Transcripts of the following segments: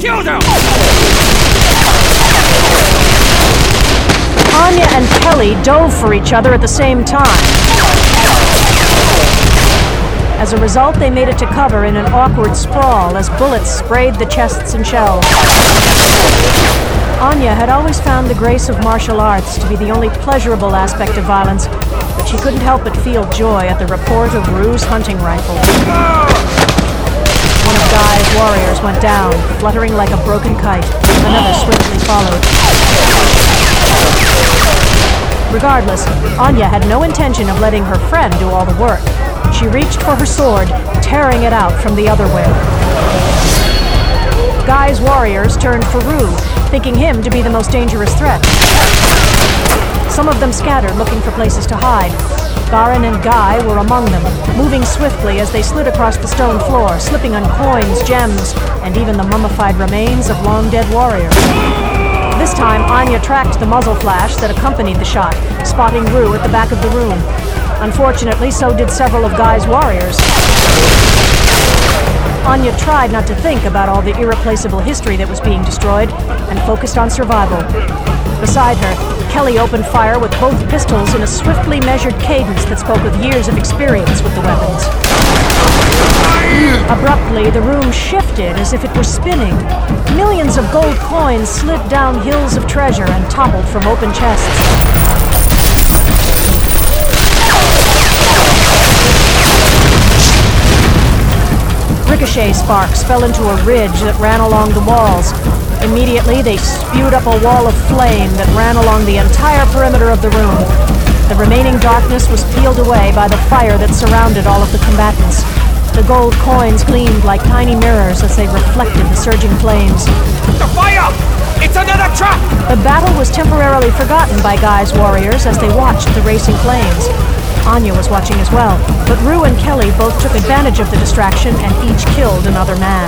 Kill them! Anya and Kelly dove for each other at the same time. As a result, they made it to cover in an awkward sprawl as bullets sprayed the chests and shells. Anya had always found the grace of martial arts to be the only pleasurable aspect of violence, but she couldn't help but feel joy at the report of Rue's hunting rifle. One of Guy's warriors went down, fluttering like a broken kite. Another swiftly followed. Regardless, Anya had no intention of letting her friend do all the work. She reached for her sword, tearing it out from the other way. Guy's warriors turned for Rue, thinking him to be the most dangerous threat. Some of them scattered, looking for places to hide. Garin and Guy were among them, moving swiftly as they slid across the stone floor, slipping on coins, gems, and even the mummified remains of long-dead warriors. This time, Anya tracked the muzzle flash that accompanied the shot, spotting Rue at the back of the room. Unfortunately, so did several of Guy's warriors. Anya tried not to think about all the irreplaceable history that was being destroyed and focused on survival. Beside her, Kelly opened fire with both pistols in a swiftly measured cadence that spoke of years of experience with the weapons. Abruptly, the room shifted as if it were spinning. Millions of gold coins slid down hills of treasure and toppled from open chests. Ricochet sparks fell into a ridge that ran along the walls. Immediately, they spewed up a wall of flame that ran along the entire perimeter of the room. The remaining darkness was peeled away by the fire that surrounded all of the combatants. The gold coins gleamed like tiny mirrors as they reflected the surging flames. The fire! It's another trap! The battle was temporarily forgotten by Guy's warriors as they watched the racing flames. Anya was watching as well, but Rue and Kelly both took advantage of the distraction and each killed another man.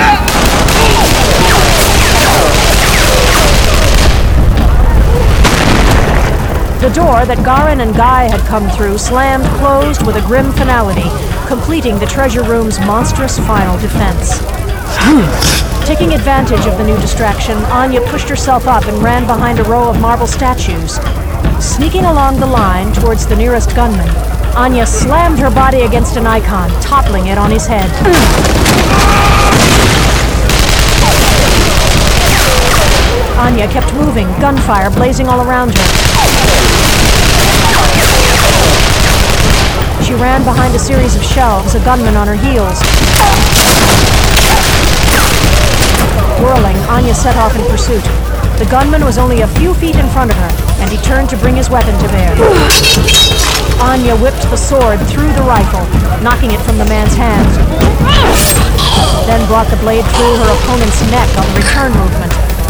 The door that Garin and Guy had come through slammed closed with a grim finality, completing the treasure room's monstrous final defense. Taking advantage of the new distraction, Anya pushed herself up and ran behind a row of marble statues. Sneaking along the line towards the nearest gunman, Anya slammed her body against an icon, toppling it on his head. Anya kept moving, gunfire blazing all around her. She ran behind a series of shelves, a gunman on her heels. Whirling, Anya set off in pursuit. The gunman was only a few feet in front of her, and he turned to bring his weapon to bear. Anya whipped the sword through the rifle, knocking it from the man's hands, then brought the blade through her opponent's neck on the return movement.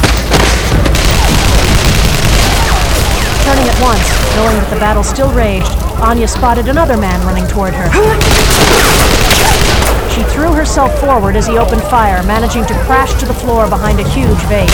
Turning at once, knowing that the battle still raged, Anya spotted another man running toward her. She threw herself forward as he opened fire, managing to crash to the floor behind a huge vase.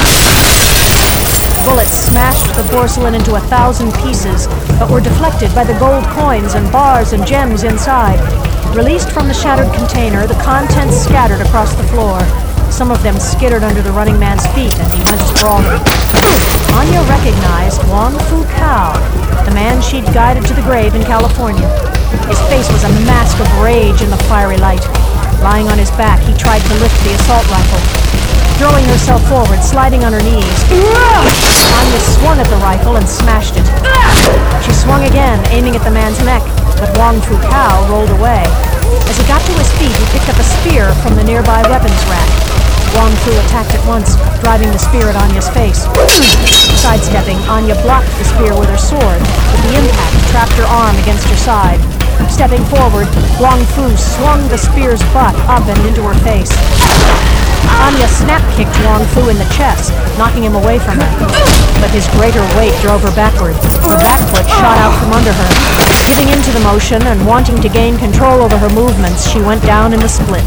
Bullets smashed the porcelain into 1,000 pieces, but were deflected by the gold coins and bars and gems inside. Released from the shattered container, the contents scattered across the floor. Some of them skittered under the running man's feet, and he went sprawling. Anya recognized Wong Fu Kao, the man she'd guided to the grave in California. His face was a mask of rage in the fiery light. Lying on his back, he tried to lift the assault rifle. Throwing herself forward, sliding on her knees, Anya swung at the rifle and smashed it. She swung again, aiming at the man's neck, but Wong Fu Kao rolled away. As he got to his feet, he picked up a spear from the nearby weapons rack. Wong Fu attacked at once, driving the spear at Anya's face. Sidestepping, Anya blocked the spear with her sword, but the impact trapped her arm against her side. Stepping forward, Wong Fu swung the spear's butt up and into her face. Anya snap-kicked Wong Fu in the chest, knocking him away from her. But his greater weight drove her backward. Her back foot shot out from under her. Giving into the motion and wanting to gain control over her movements, she went down in the splits.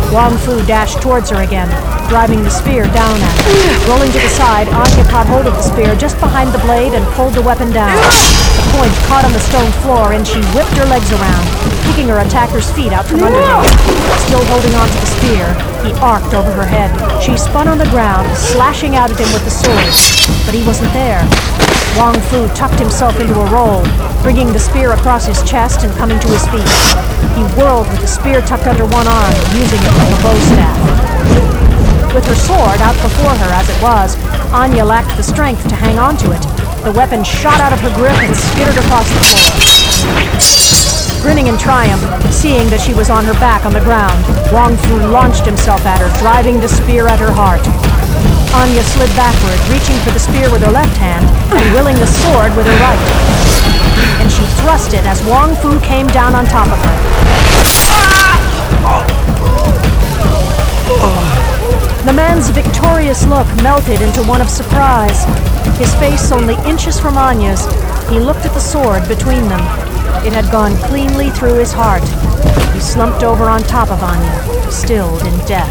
Wong Fu dashed towards her again, driving the spear down at her. Rolling to the side, Anya caught hold of the spear just behind the blade and pulled the weapon down. The point caught on the stone floor and she whipped her legs around, kicking her attacker's feet out from under him. Still holding on to the spear, he arced over her head. She spun on the ground, slashing out at him with the sword, but he wasn't there. Wong Fu tucked himself into a roll, bringing the spear across his chest and coming to his feet. He whirled with the spear tucked under one arm, using it like a bow staff. With her sword out before her as it was, Anya lacked the strength to hang on to it. The weapon shot out of her grip and skittered across the floor. Grinning in triumph, seeing that she was on her back on the ground, Wong Fu launched himself at her, driving the spear at her heart. Anya slid backward, reaching for the spear with her left hand and willing the sword with her right. And she thrust it as Wong Fu came down on top of her. The man's victorious look melted into one of surprise. His face only inches from Anya's, he looked at the sword between them. It had gone cleanly through his heart. He slumped over on top of Anya, stilled in death.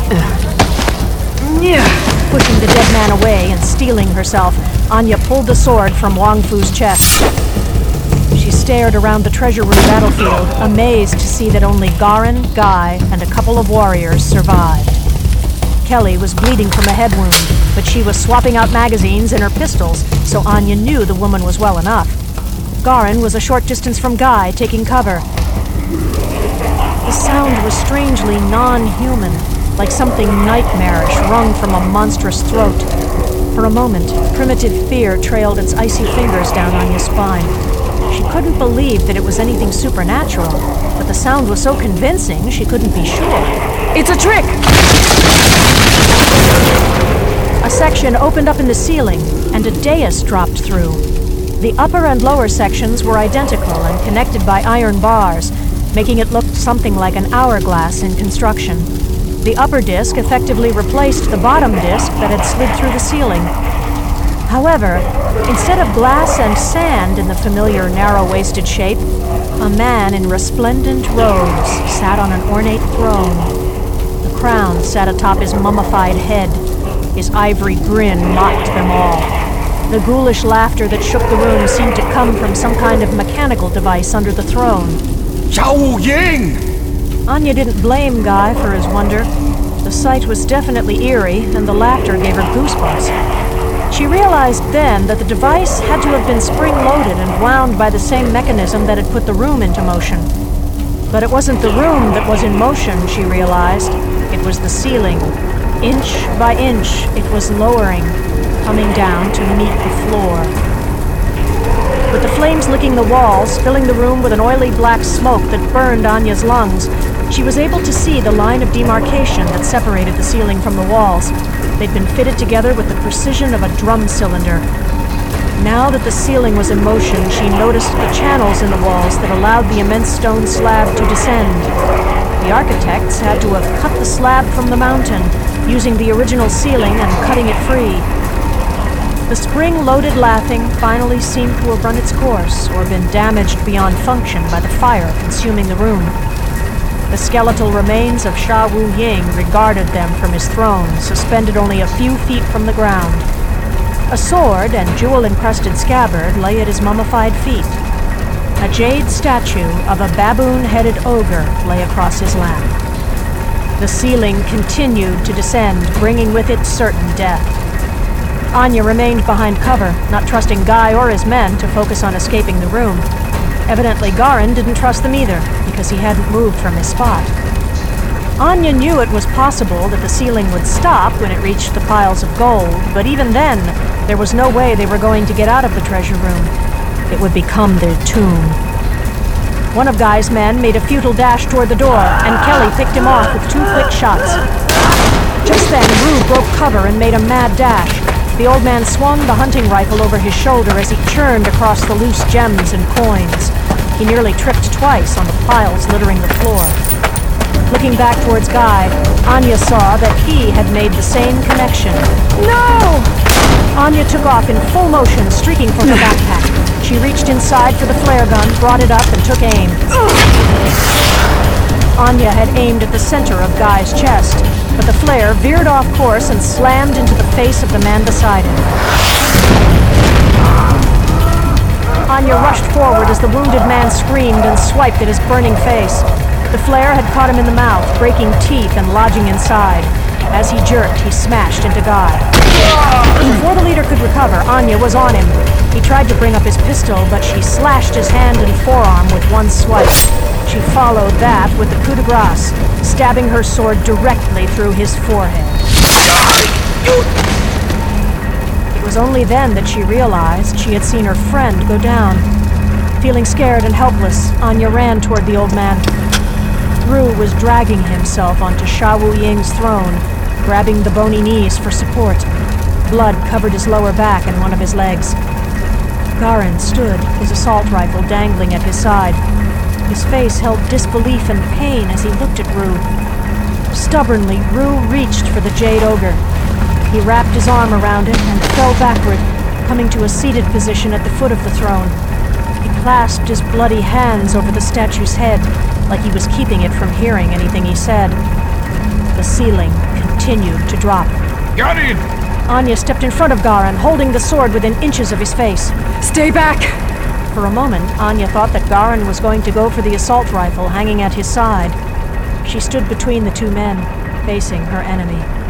Pushing the dead man away and steeling herself, Anya pulled the sword from Wong Fu's chest. She stared around the treasure room battlefield, amazed to see that only Garin, Guy, and a couple of warriors survived. Kelly was bleeding from a head wound, but she was swapping out magazines in her pistols, so Anya knew the woman was well enough. Garin was a short distance from Guy, taking cover. The sound was strangely non-human, like something nightmarish wrung from a monstrous throat. For a moment, primitive fear trailed its icy fingers down Anya's spine. She couldn't believe that it was anything supernatural, but the sound was so convincing she couldn't be sure. It's a trick! A section opened up in the ceiling, and a dais dropped through. The upper and lower sections were identical and connected by iron bars, making it look something like an hourglass in construction. The upper disc effectively replaced the bottom disc that had slid through the ceiling. However, instead of glass and sand in the familiar narrow-waisted shape, a man in resplendent robes sat on an ornate throne. The crown sat atop his mummified head. His ivory grin mocked them all. The ghoulish laughter that shook the room seemed to come from some kind of mechanical device under the throne. Zhao Ying! Anya didn't blame Guy for his wonder. The sight was definitely eerie, and the laughter gave her goosebumps. She realized then that the device had to have been spring-loaded and wound by the same mechanism that had put the room into motion. But it wasn't the room that was in motion, she realized. It was the ceiling. Inch by inch, it was lowering, coming down to meet the floor. With the flames licking the walls, filling the room with an oily black smoke that burned Anya's lungs, she was able to see the line of demarcation that separated the ceiling from the walls. They'd been fitted together with the precision of a drum cylinder. Now that the ceiling was in motion, she noticed the channels in the walls that allowed the immense stone slab to descend. The architects had to have cut the slab from the mountain, using the original ceiling and cutting it free. The spring-loaded lathing finally seemed to have run its course, or been damaged beyond function by the fire consuming the room. The skeletal remains of Sha Wu Ying regarded them from his throne, suspended only a few feet from the ground. A sword and jewel-encrusted scabbard lay at his mummified feet. A jade statue of a baboon-headed ogre lay across his lap. The ceiling continued to descend, bringing with it certain death. Anya remained behind cover, not trusting Guy or his men to focus on escaping the room. Evidently, Garin didn't trust them either, because he hadn't moved from his spot. Anya knew it was possible that the ceiling would stop when it reached the piles of gold, but even then, there was no way they were going to get out of the treasure room. It would become their tomb. One of Guy's men made a futile dash toward the door, and Kelly picked him off with 2 quick shots. Just then, Rue broke cover and made a mad dash. The old man swung the hunting rifle over his shoulder as he churned across the loose gems and coins. He nearly tripped twice on the piles littering the floor. Looking back towards Guy, Anya saw that he had made the same connection. No! Anya took off in full motion, streaking for her backpack. She reached inside for the flare gun, brought it up, and took aim. Anya had aimed at the center of Guy's chest, but the flare veered off course and slammed into the face of the man beside him. Anya rushed forward as the wounded man screamed and swiped at his burning face. The flare had caught him in the mouth, breaking teeth and lodging inside. As he jerked, he smashed into Guy. Before the leader could recover, Anya was on him. He tried to bring up his pistol, but she slashed his hand and forearm with one swipe. She followed that with the coup de grace, stabbing her sword directly through his forehead. It was only then that she realized she had seen her friend go down. Feeling scared and helpless, Anya ran toward the old man. Rue was dragging himself onto Sha Wu Ying's throne, grabbing the bony knees for support. Blood covered his lower back and one of his legs. Garin stood, his assault rifle dangling at his side. His face held disbelief and pain as he looked at Rue. Stubbornly, Rue reached for the Jade Ogre. He wrapped his arm around it and fell backward, coming to a seated position at the foot of the throne. He clasped his bloody hands over the statue's head, like he was keeping it from hearing anything he said. The ceiling continued to drop. Got it! Anya stepped in front of Garin, holding the sword within inches of his face. Stay back! For a moment, Anya thought that Garin was going to go for the assault rifle hanging at his side. She stood between the two men, facing her enemy.